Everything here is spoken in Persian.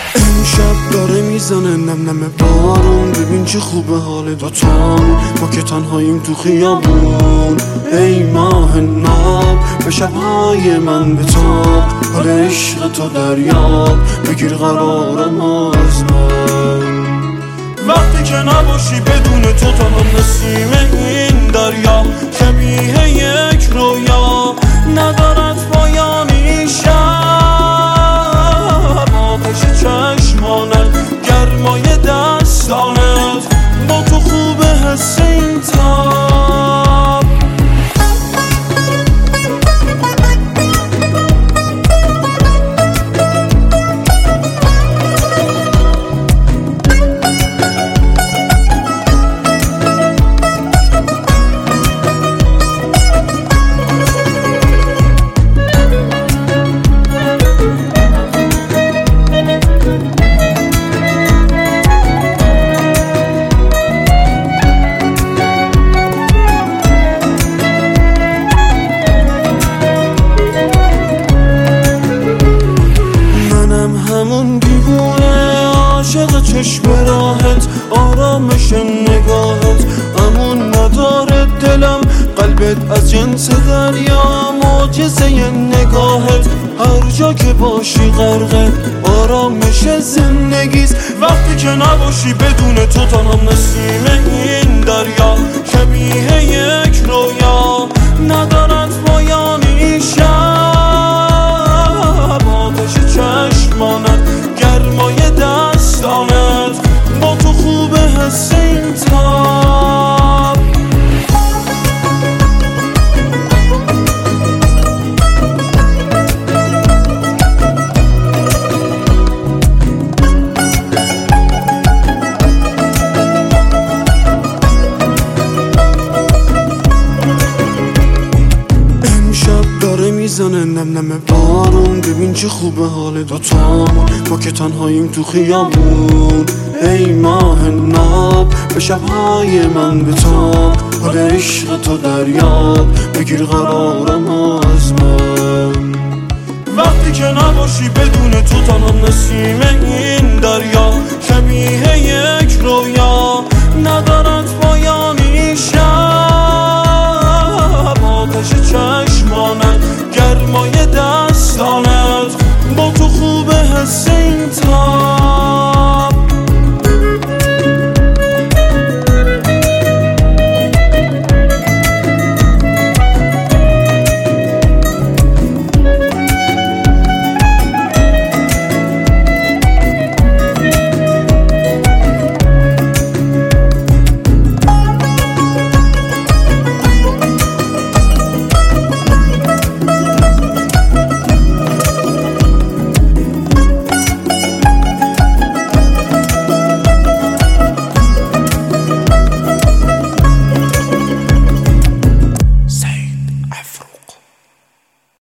امشب داره میزنه نم نم بارون، ببین چه خوبه حال دوتامون، ما که تنهاییم تو خیابون. ای ماه ناب به شبهای من بتاب، حال عشق تو دریاب بگیر قرارم از من. وقتی که نباشی بدون تو تنها نسیم این دریا، شبیه یک رویا ندارد پایانی. شب آتش چشمانت، گرمای دستانت، با تو خوبه حس این تاب. همون دیوونه عاشق چشم راحت، آرامش نگاهت امون نداره دلم، قلبت از جنس دریا معجزه نگاهت، هر جا که باشی غرقه آرامش زندگیست. وقتی که نباشی بدون تو تنها نسیم این دریا، شبیه یک رویا ندارد پایانی. شب آتش چشمانت، گرمای دستانت، با تو خوبه حس این تاب. میزنه نم نم بارون، ببین چه خوبه حال دوتامون، ما که تنهاییم تو خیابون. ای ماه ناب به شبهای من بتاب، حال عشق تو دریاب بگیر قرارم از من. وقتی که نباشی بدون تو تنها نسیم این دریا، شبیه یک رویا ندارد پایانی.